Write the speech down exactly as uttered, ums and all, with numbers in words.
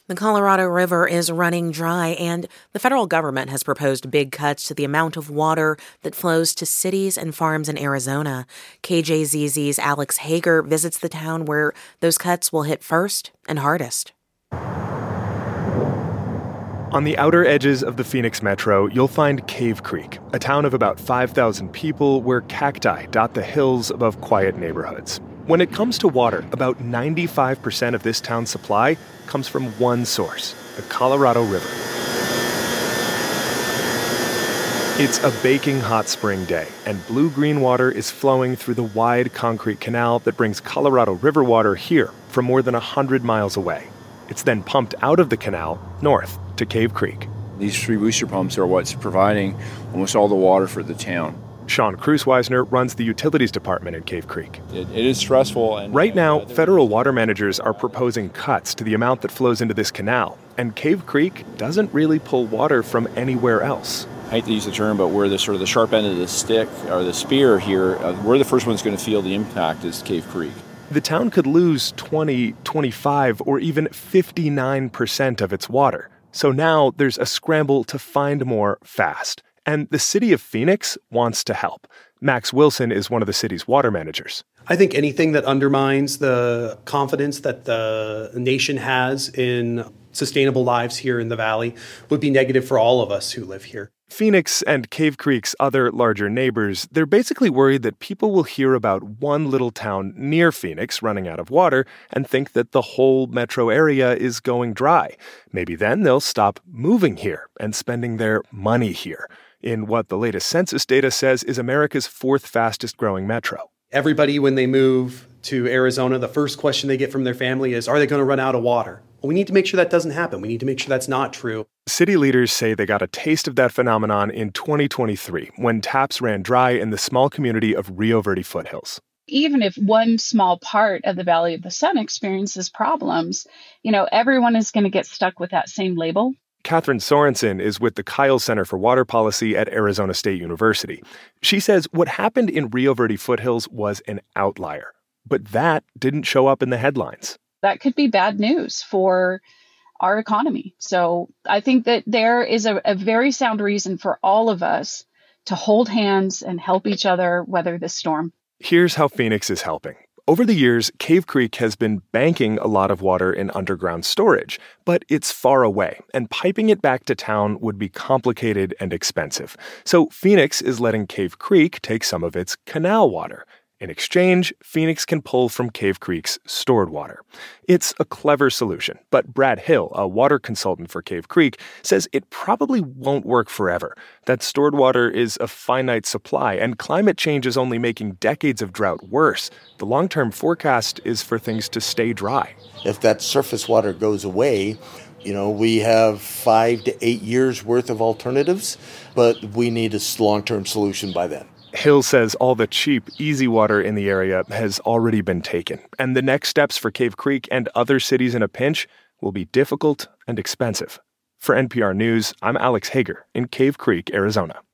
The Colorado River is running dry, and the federal government has proposed big cuts to the amount of water that flows to cities and farms in Arizona. K J Z Z's Alex Hager visits the town where those cuts will hit first and hardest. On the outer edges of the Phoenix metro, you'll find Cave Creek, a town of about five thousand people where cacti dot the hills above quiet neighborhoods. When it comes to water, about ninety-five percent of this town's supply comes from one source, the Colorado River. It's a baking hot spring day, and blue-green water is flowing through the wide concrete canal that brings Colorado River water here from more than one hundred miles away. It's then pumped out of the canal north to Cave Creek. These three booster pumps are what's providing almost all the water for the town. Sean Krusweisner runs the utilities department in Cave Creek. It, it is stressful. And right now, uh, federal water managers are proposing cuts to the amount that flows into this canal, and Cave Creek doesn't really pull water from anywhere else. I hate to use the term, but we're the sort of the sharp end of the stick or the spear here. Uh, we're the first ones going to feel the impact is Cave Creek. The town could lose twenty, twenty-five, or even fifty-nine percent of its water. So now there's a scramble to find more fast. And the city of Phoenix wants to help. Max Wilson is one of the city's water managers. I think anything that undermines the confidence that the nation has in sustainable lives here in the valley would be negative for all of us who live here. Phoenix and Cave Creek's other larger neighbors, they're basically worried that people will hear about one little town near Phoenix running out of water and think that the whole metro area is going dry. Maybe then they'll stop moving here and spending their money here, in what the latest census data says is America's fourth fastest growing metro. Everybody, when they move to Arizona, the first question they get from their family is, are they going to run out of water? Well, we need to make sure that doesn't happen. We need to make sure that's not true. City leaders say they got a taste of that phenomenon in twenty twenty-three when taps ran dry in the small community of Rio Verde foothills. Even if one small part of the Valley of the Sun experiences problems, you know, everyone is going to get stuck with that same label. Catherine Sorensen is with the Kyle Center for Water Policy at Arizona State University. She says what happened in Rio Verde foothills was an outlier, but that didn't show up in the headlines. That could be bad news for our economy. So I think that there is a, a very sound reason for all of us to hold hands and help each other weather this storm. Here's how Phoenix is helping. Over the years, Cave Creek has been banking a lot of water in underground storage, but it's far away, and piping it back to town would be complicated and expensive. So Phoenix is letting Cave Creek take some of its canal water. In exchange, Phoenix can pull from Cave Creek's stored water. It's a clever solution, but Brad Hill, a water consultant for Cave Creek, says it probably won't work forever. That stored water is a finite supply, and climate change is only making decades of drought worse. The long-term forecast is for things to stay dry. If that surface water goes away, you know, we have five to eight years worth of alternatives, but we need a long-term solution by then. Hill says all the cheap, easy water in the area has already been taken, and the next steps for Cave Creek and other cities in a pinch will be difficult and expensive. For N P R News, I'm Alex Hager in Cave Creek, Arizona.